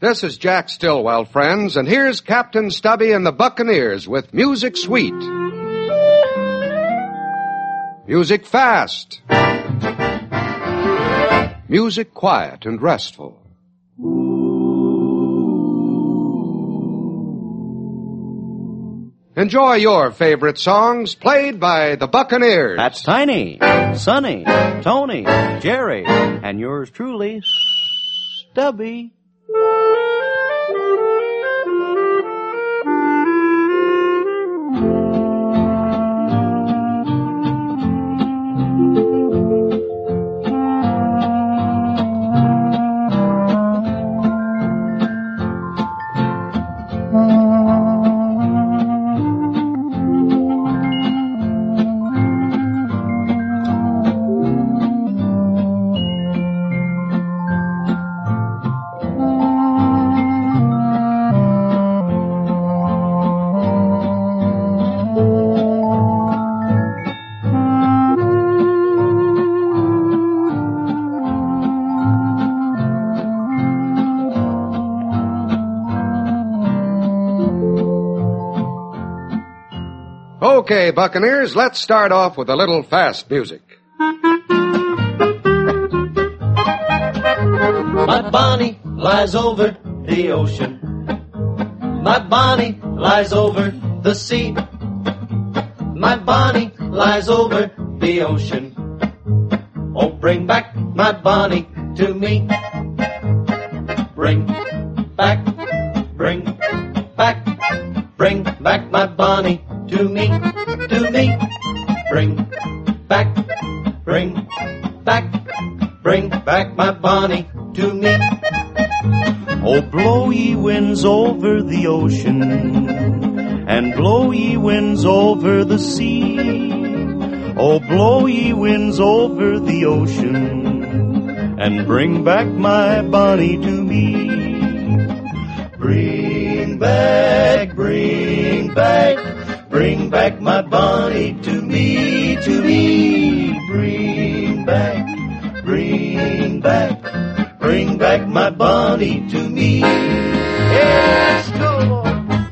This is Jack Stillwell, friends, and here's Captain Stubby and the Buccaneers with Music Sweet. Music fast. Music quiet and restful. Enjoy your favorite songs played by the Buccaneers. That's Tiny, Sonny, Tony, Jerry, and yours truly, Stubby. Okay, Buccaneers, let's start off with a little fast music. My Bonnie lies over the ocean. My Bonnie lies over the sea. My Bonnie lies over the ocean. Oh, bring back my Bonnie to me. Bring back my Bonnie to me, to me. Bring back my Bonnie to me. Oh, blow ye winds over the ocean, and blow ye winds over the sea. Oh, blow ye winds over the ocean, and bring back my Bonnie to me. Bring back my Bonnie to me, to me. Bring back my Bonnie to me. Yes, go, Lord.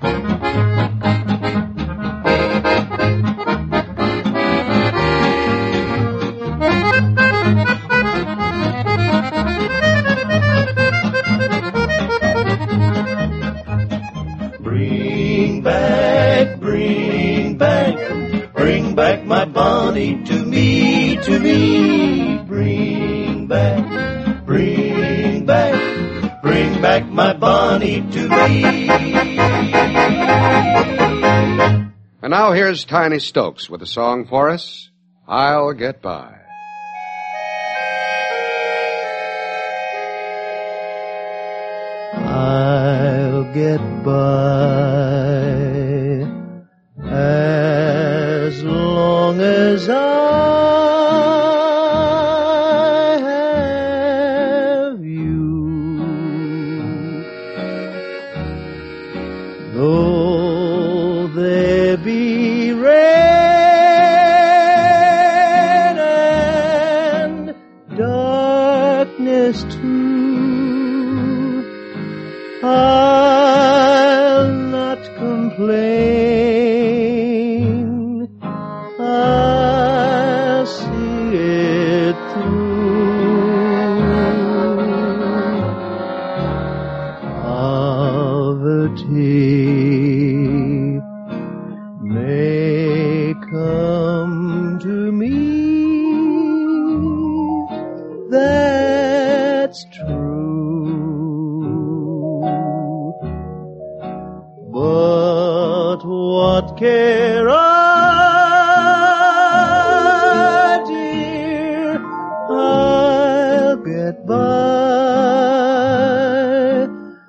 Bring back my Bonnie to me, to me. Bring back my Bonnie to me. And now here's Tiny Stokes with a song for us, I'll Get By. I'll get by as long as I have you. Though there be rain and darkness too, I'll not complain. I'll see it through. Poverty may come to me, that's true. But what care I, dear? I'll get by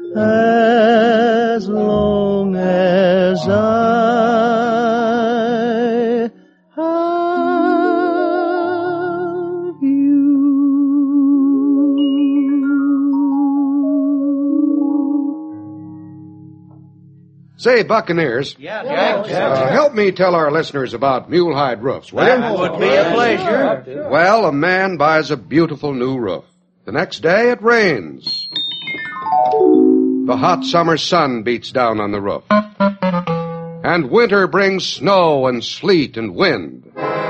as long as I have you. Say, Buccaneers, Jack. help me tell our listeners about mulehide roofs, will That you? would be a pleasure. Well, a man buys a beautiful new roof. The next day, it rains. The hot summer sun beats down on the roof. And winter brings snow and sleet and wind.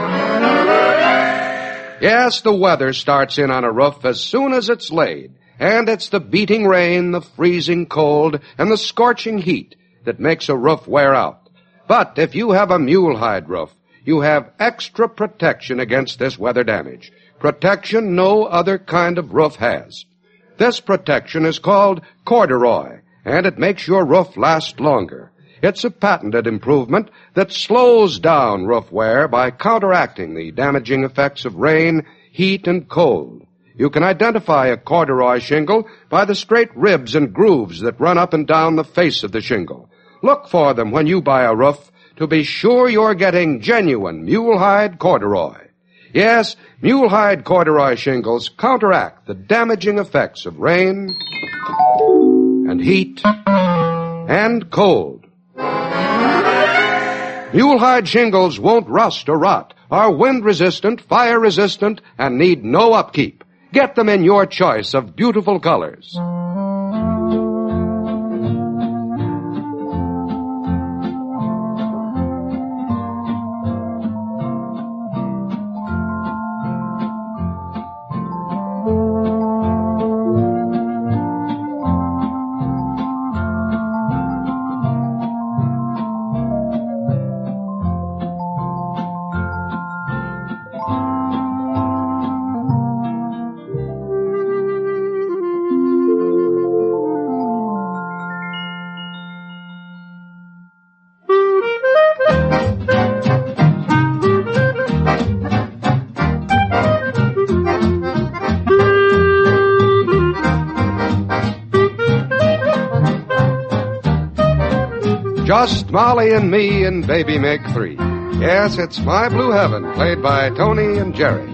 Yes, the weather starts in on a roof as soon as it's laid. And it's the beating rain, the freezing cold, and the scorching heat that makes a roof wear out. But if you have a mulehide roof, you have extra protection against this weather damage. Protection no other kind of roof has. This protection is called corduroy, and it makes your roof last longer. It's a patented improvement that slows down roof wear by counteracting the damaging effects of rain, heat, and cold. You can identify a corduroy shingle by the straight ribs and grooves that run up and down the face of the shingle. Look for them when you buy a roof to be sure you're getting genuine mulehide corduroy. Yes, mulehide corduroy shingles counteract the damaging effects of rain and heat and cold. Mulehide shingles won't rust or rot, are wind-resistant, fire-resistant, and need no upkeep. Get them in your choice of beautiful colors. Just Molly and me and Baby make three. Yes, it's My Blue Heaven, played by Tony and Jerry.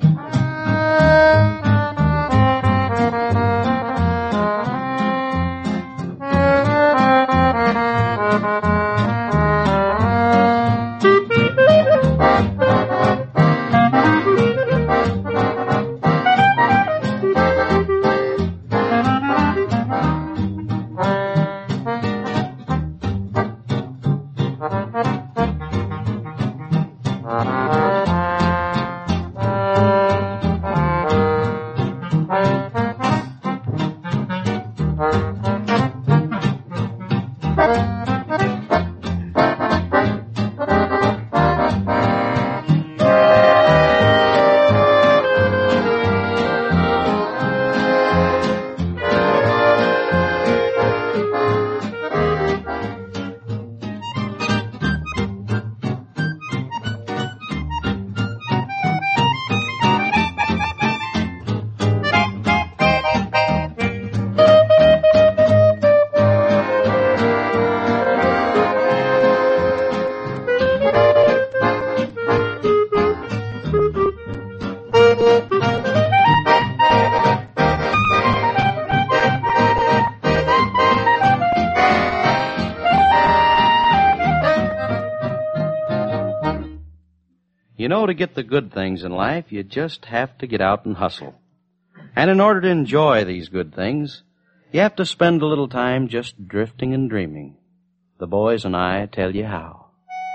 You know, to get the good things in life, you just have to get out and hustle. And in order to enjoy these good things, you have to spend a little time just drifting and dreaming. The boys and I tell you how.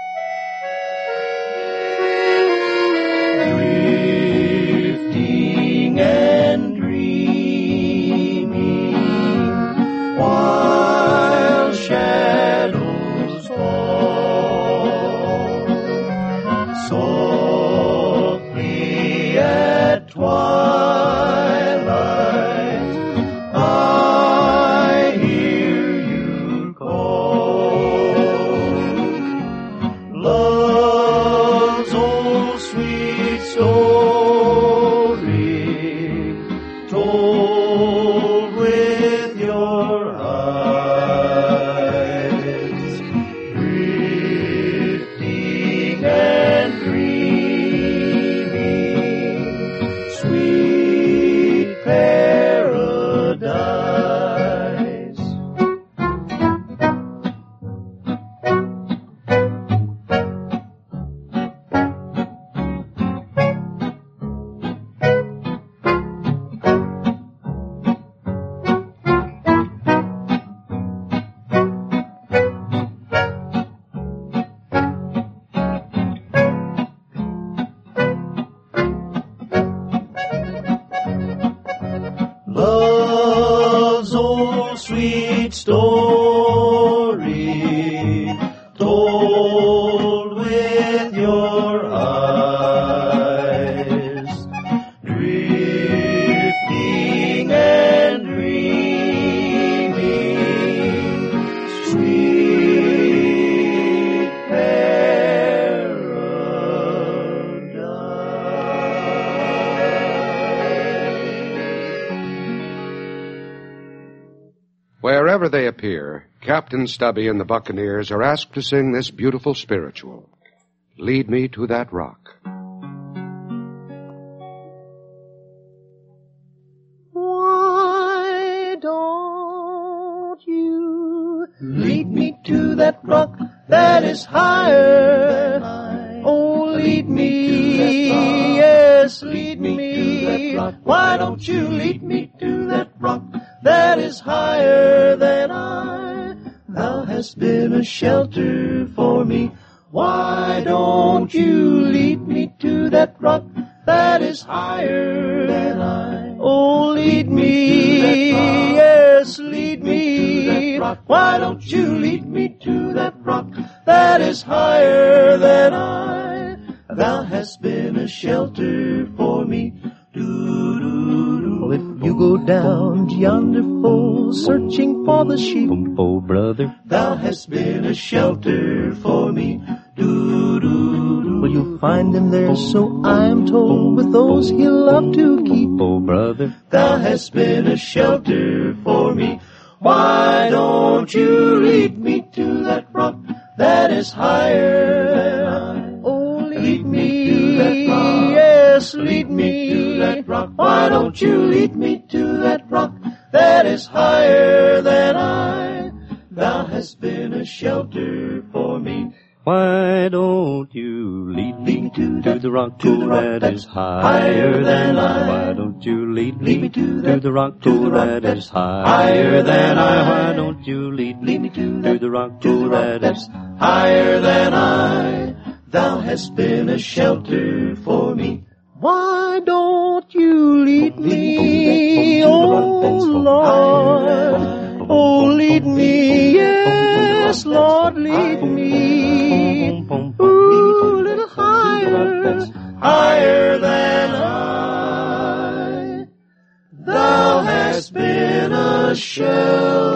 Drifting and dreaming while shadows fall softly at twilight. I hear you call love's old sweet story. sweet story told with your eyes, drifting and dreaming, sweet Wherever they appear, Captain Stubby and the Buccaneers are asked to sing this beautiful spiritual, Lead Me to That Rock. Why don't you lead me to that rock that is higher than I? Oh, lead me, yes, lead me. Why don't you lead me to that rock that is higher than I? Thou hast been a shelter for me. Why don't you lead me to that rock that is higher than I? Oh, lead me, yes, lead me. Why don't you lead me to that rock that is higher than I? Thou hast been a shelter for me. If you go down to yonder fold, searching for the sheep, Oh, brother, thou hast been a shelter for me. Will you find him there, so I am told, with those he'll love to keep? oh, brother, Thou hast been a shelter for me. Why don't you lead me to that rock that is higher than I? Oh, lead me to that rock. Yes, lead me to that rock. Why don't you lead me to that rock that is higher than I? Thou hast been a shelter for me. why don't you lead me to the rock that is higher than I? Why don't you lead me to the rock that is higher than I? Why don't you lead me to the rock that is higher than I? Thou hast been a shelter for me. Why don't you lead me, oh Lord? Oh, lead me, yes, Lord, lead me. Ooh, a little higher, higher than I. Thou hast been a shelter